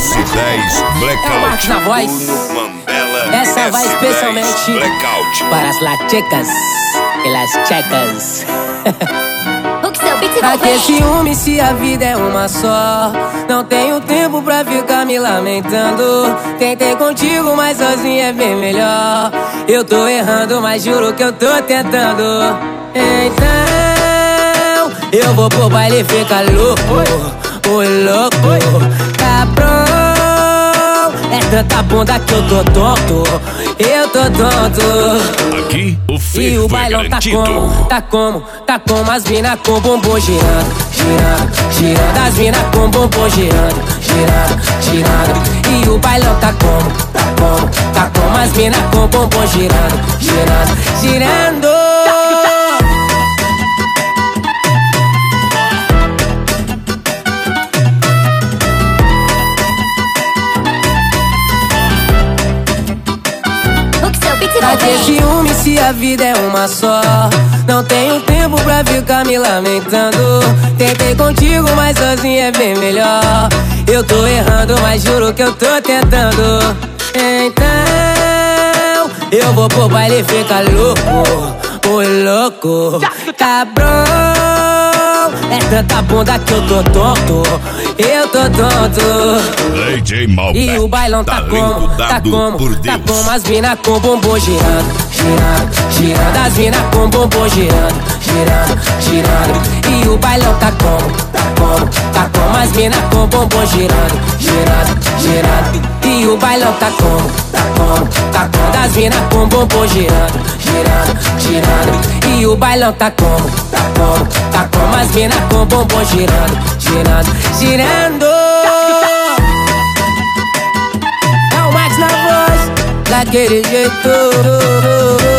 S10 Blackout. É o Marcos na voz. Mandela. Essa vai S10 especialmente Blackout. para as lachecas e las checas. Pra que ciúme se a vida é uma só? Não tenho tempo pra ficar me lamentando. Tentei contigo, mas sozinho é bem melhor. Eu tô errando, mas juro que eu tô tentando. Então eu vou pro baile e ficar louco, oi louco, cabrão. É tanta bunda que eu tô tonto, eu tô tonto. Aqui o E fervo o bailão é tá garantido. como as mina com bumbum girando, girando, girando. As mina com bumbum girando, girando, girando. E o bailão tá como as mina com bumbum girando, girando, girando. Pra que ciúme se a vida é uma só? Não tenho tempo pra ficar me lamentando. Tentei contigo, mas sozinho é bem melhor. Eu tô errando, mas juro que eu tô tentando. Então eu vou pro baile e ficar louco, oi louco, cabrão. É tanta bunda que eu tô tonto, eu tô tonto. DJ Malbec. E o bailão tá Talento dado por Deus. como as mina com bumbum girando, girando, girando. As mina com bumbum girando, girando, girando. E o bailão tá como as mina com bumbum girando, girando, girando. E o bailão tá como das mina com bumbum girando, girando, girando. E o bailão tá como as mina com bumbum girando, girando, girando. É o Max na voz, daquele jeito.